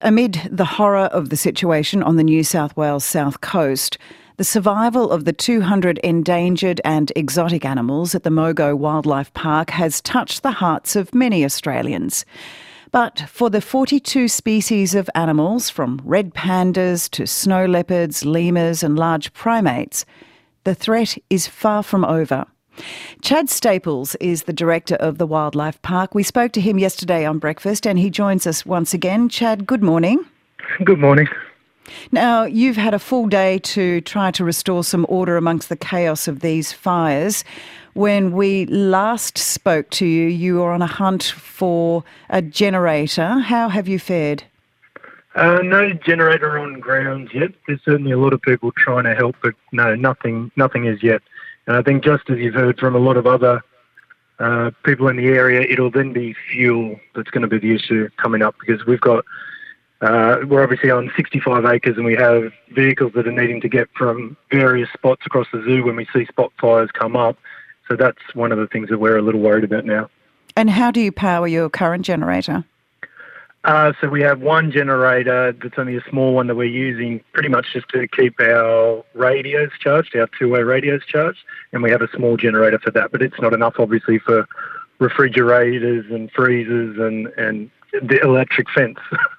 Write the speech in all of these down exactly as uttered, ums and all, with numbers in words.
Amid the horror of the situation on the New South Wales south coast, the survival of the two hundred endangered and exotic animals at the Mogo Wildlife Park has touched the hearts of many Australians. But for the forty-two species of animals, from red pandas to snow leopards, lemurs and large primates, the threat is far from over. Chad Staples is the director of the Wildlife Park. We spoke to him yesterday on Breakfast and he joins us once again. Chad, good morning. Good morning. Now, you've had a full day to try to restore some order amongst the chaos of these fires. When we last spoke to you, you were on a hunt for a generator. How have you fared? Uh, no generator on grounds yet. There's certainly a lot of people trying to help, but no, nothing, nothing as yet. And I think just as you've heard from a lot of other uh, people in the area, it'll then be fuel that's going to be the issue coming up, because we've got, uh, we're obviously on sixty-five acres and we have vehicles that are needing to get from various spots across the zoo when we see spot fires come up. So that's one of the things that we're a little worried about now. And how do you power your current generator? Uh, so we have one generator that's only a small one that we're using pretty much just to keep our radios charged, our two-way radios charged, and we have a small generator for that. But it's not enough, obviously, for refrigerators and freezers and, and the electric fence.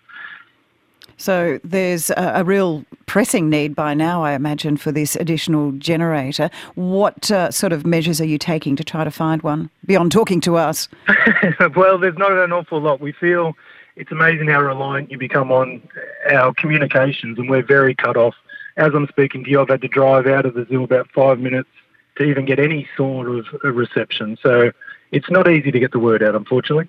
So there's a, a real pressing need by now, I imagine, for this additional generator. What uh, sort of measures are you taking to try to find one, beyond talking to us? Well, there's not an awful lot. We feel it's amazing how reliant you become on our communications, and we're very cut off. As I'm speaking to you, I've had to drive out of the zoo about five minutes to even get any sort of reception. So it's not easy to get the word out, unfortunately.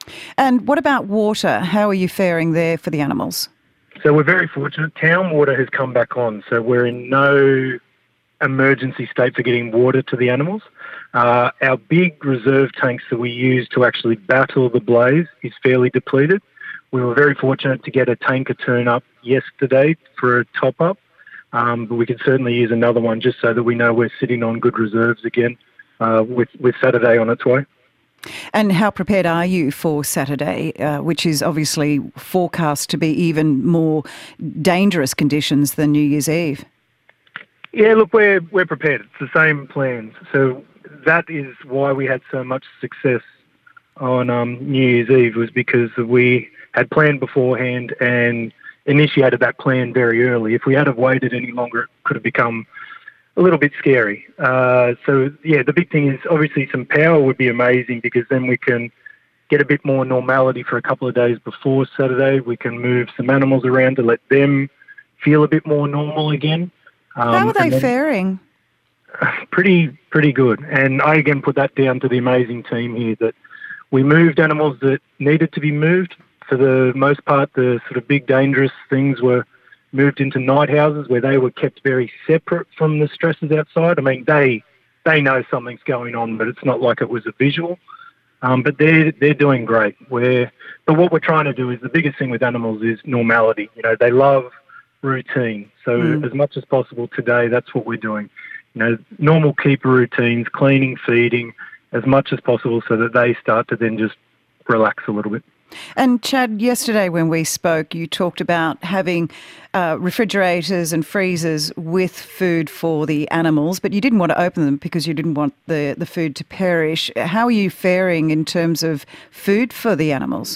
And what about water? How are you faring there for the animals? So we're very fortunate. Town water has come back on, so we're in no emergency state for getting water to the animals. Uh, our big reserve tanks that we use to actually battle the blaze is fairly depleted. We were very fortunate to get a tanker turn up yesterday for a top-up, um, but we could certainly use another one just so that we know we're sitting on good reserves again uh, with, with Saturday on its way. And how prepared are you for Saturday, uh, which is obviously forecast to be even more dangerous conditions than New Year's Eve? Yeah, look, we're we're prepared. It's the same plans. So that is why we had so much success on um, New Year's Eve, was because we had planned beforehand and initiated that plan very early. If we had have waited any longer, it could have become a little bit scary. Uh, so, yeah, the big thing is obviously some power would be amazing, because then we can get a bit more normality for a couple of days before Saturday. We can move some animals around to let them feel a bit more normal again. Um, How are they faring? Pretty, pretty good. And I again put that down to the amazing team here, that we moved animals that needed to be moved. For the most part, the sort of big dangerous things were moved into night houses where they were kept very separate from the stresses outside. I mean, they they know something's going on, but it's not like it was a visual. Um, but they're they're doing great. We're, but what we're trying to do is, the biggest thing with animals is normality. You know, they love routine. So mm. as much as possible today, that's what we're doing. You know, normal keeper routines, cleaning, feeding, as much as possible, so that they start to then just relax a little bit. And Chad, yesterday when we spoke, you talked about having uh, refrigerators and freezers with food for the animals, but you didn't want to open them because you didn't want the, the food to perish. How are you faring in terms of food for the animals?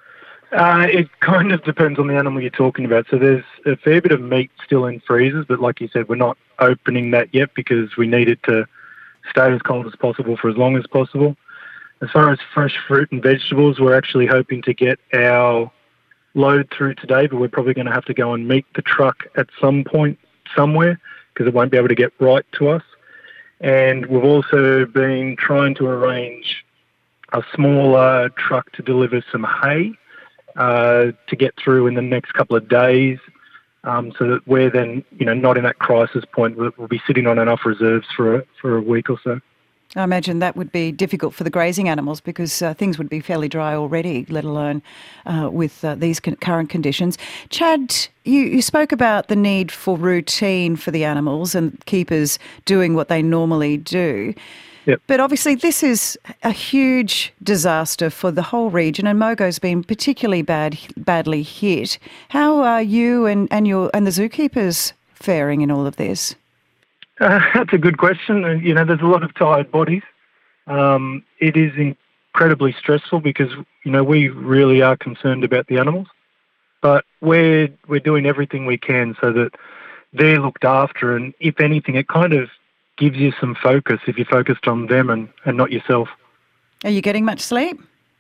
Uh, it kind of depends on the animal you're talking about. So there's a fair bit of meat still in freezers, but like you said, we're not opening that yet because we need it to stay as cold as possible for as long as possible. As far as fresh fruit and vegetables, we're actually hoping to get our load through today, but we're probably going to have to go and meet the truck at some point somewhere, because it won't be able to get right to us. And we've also been trying to arrange a smaller truck to deliver some hay uh, to get through in the next couple of days, um, so that we're then, you know, not in that crisis point. We'll, we'll be sitting on enough reserves for a, for a week or so. I imagine that would be difficult for the grazing animals, because uh, things would be fairly dry already, let alone uh, with uh, these con- current conditions. Chad, you, you spoke about the need for routine for the animals and keepers doing what they normally do. Yep. But obviously this is a huge disaster for the whole region, and Mogo's been particularly bad, badly hit. How are you and, and, your, and the zookeepers faring in all of this? Uh, that's a good question. Uh, You know, there's a lot of tired bodies. Um, it is incredibly stressful because, you know, we really are concerned about the animals. But we're, we're doing everything we can so that they're looked after, and if anything, it kind of gives you some focus if you're focused on them and, and not yourself. Are you getting much sleep?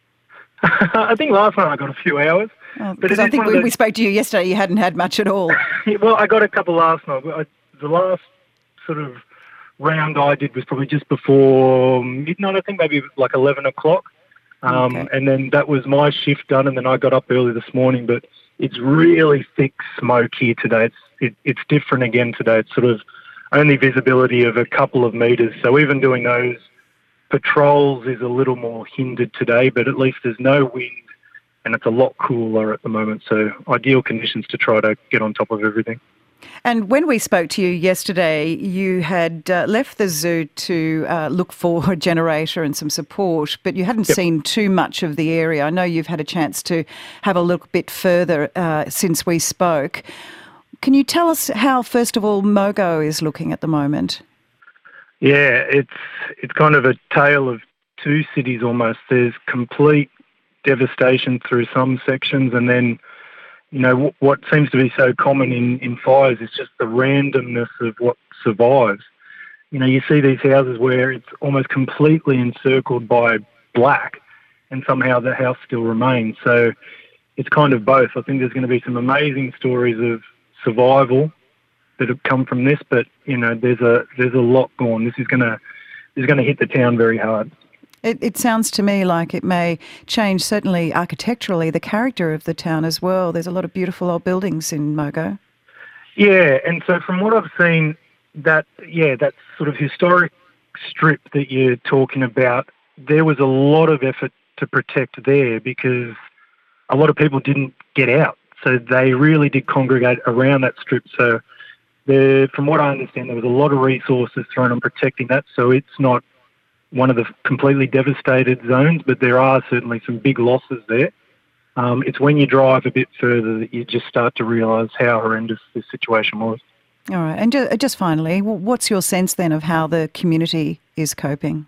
I think last night I got a few hours. Oh, but because it I is think one of we, those- we spoke to you yesterday, you hadn't had much at all. Well, I got a couple last night. I, the last sort of round I did was probably just before midnight, I think, maybe like eleven o'clock. Um, Okay. And then that was my shift done, and then I got up early this morning. But it's really thick smoke here today. It's, it, it's different again today. It's sort of only visibility of a couple of metres. So even doing those patrols is a little more hindered today, but at least there's no wind and it's a lot cooler at the moment. So ideal conditions to try to get on top of everything. And when we spoke to you yesterday, you had uh, left the zoo to uh, look for a generator and some support, but you hadn't Yep. seen too much of the area. I know you've had a chance to have a look a bit further uh, since we spoke. Can you tell us how, first of all, Mogo is looking at the moment? Yeah, it's it's kind of a tale of two cities almost. There's complete devastation through some sections, and then, you know, w- what seems to be so common in, in fires is just the randomness of what survives. You know, you see these houses where it's almost completely encircled by black, and somehow the house still remains. So it's kind of both. I think there's going to be some amazing stories of survival that have come from this, but you know, there's a there's a lot gone. This is gonna this is gonna hit the town very hard. It, it sounds to me like it may change, certainly architecturally, the character of the town as well. There's a lot of beautiful old buildings in Mogo. Yeah, and so from what I've seen, that yeah, that sort of historic strip that you're talking about, there was a lot of effort to protect there because a lot of people didn't get out, so they really did congregate around that strip. So there, from what I understand, there was a lot of resources thrown on protecting that, so it's not one of the completely devastated zones, but there are certainly some big losses there. Um, it's when you drive a bit further that you just start to realise how horrendous this situation was. All right. And ju- just finally, wh- what's your sense then of how the community is coping?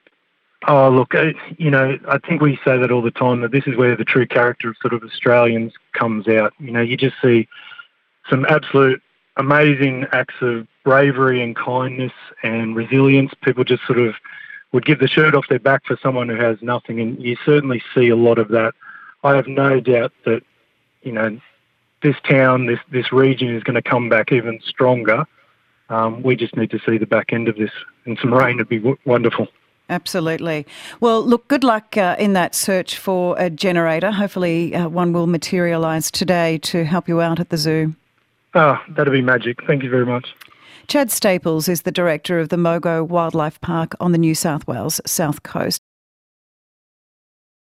Oh, look, uh, you know, I think we say that all the time, that this is where the true character of sort of Australians comes out. You know, you just see some absolute amazing acts of bravery and kindness and resilience. People just sort of would give the shirt off their back for someone who has nothing, and you certainly see a lot of that. I have no doubt that, you know, this town, this, this region is going to come back even stronger. Um, we just need to see the back end of this, and some rain would be w- wonderful. Absolutely. Well, look, good luck uh, in that search for a generator. Hopefully uh, one will materialise today to help you out at the zoo. Ah, that'd be magic. Thank you very much. Chad Staples is the director of the Mogo Wildlife Park on the New South Wales South Coast.